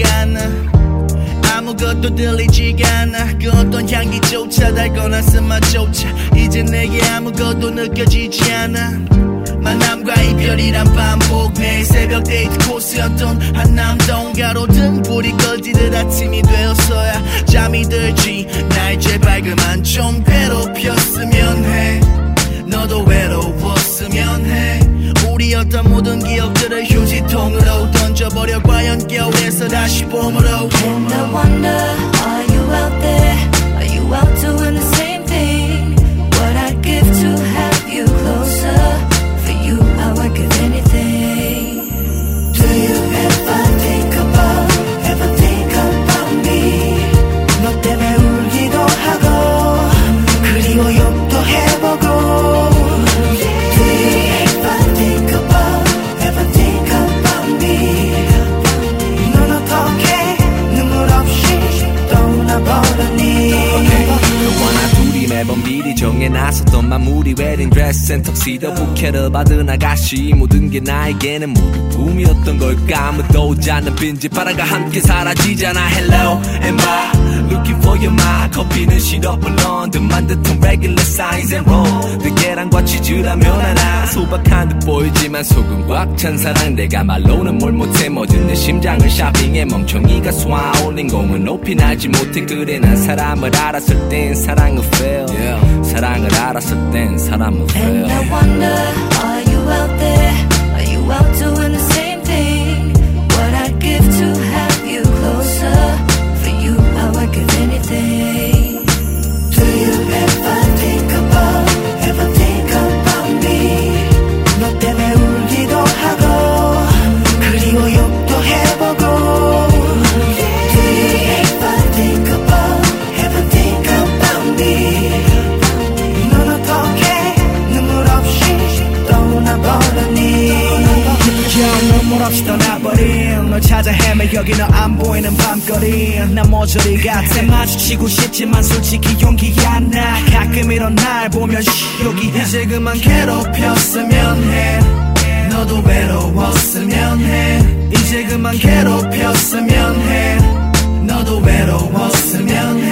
보이지가 않아 아무것도 들리지가 않아 그 어떤 향기조차 달거나 쓴맛조차 이제 내게 아무것도 느껴지지 않아 만남과 이별이란 반복 매일 새벽 데이트 코스였던 한남동 가로등 불이 꺼지듯 아침이 되었어야 잠이 들지 날 제발 그만 좀 괴롭혔으면 해 너도 외로웠으면 해 우리였던 모든 기억들을 휴지통으로 던져버려 과연 겨울에서 다시 봄으로 And I wonder, are you out there? Are you out doing the same thing? What I'd give to have you closer. For you, I would give anything. Do you ever think about me? 너 때문에 울기도 하고 그리고 욕도 해보고 Do you ever think about me? 넌 어떻게 눈물 없이 떠나버렸니? 너와 나 둘이 매번 미리 정해놨었던 마무리 웨딩드레스 앤 턱시도 부케를 받은 아가씨 모든 게 나에게는 모두 꿈이었던 걸까 아무도 오지 않는 빈집바람과 함께 사라지잖아 Hello am I looking for your mind 커피는 시럽을 넣은 듯만 듯한 regular size and roll 그 계란과 치즈라면 하나 소박한 듯 보이지만 속은 꽉 찬 사랑 내가 말로는 뭘 못해 모든 내 심장을 샤핑해 멍청이가 쏘아올린 공은 높이 날지 못해 그래 난 사람을 알았을 땐 사랑은 fail 사랑을 알았을 땐 사람은 fail And I wonder, are you out there? Are you out doing the same thing? What I'd give to have you closer. For you, I would give anything. Do you ever think about me? 너 때문에 울기도 하고 그리고 욕도 해보고 Do you ever think about me? 넌 어떻게 눈물 없이 떠나버렸니? 눈물 없이 떠나버린 널 찾아 헤매 여기는 안 보이는 밤거리 난 모조리 같아 마주치고 싶지만 솔직히 용기가 안 나 가끔 이런 날 보면 여기 이제 그만 괴롭혔으면 해 너도 외로웠으면 해 이제 그만 괴롭혔으면 해 너도 외로웠으면 해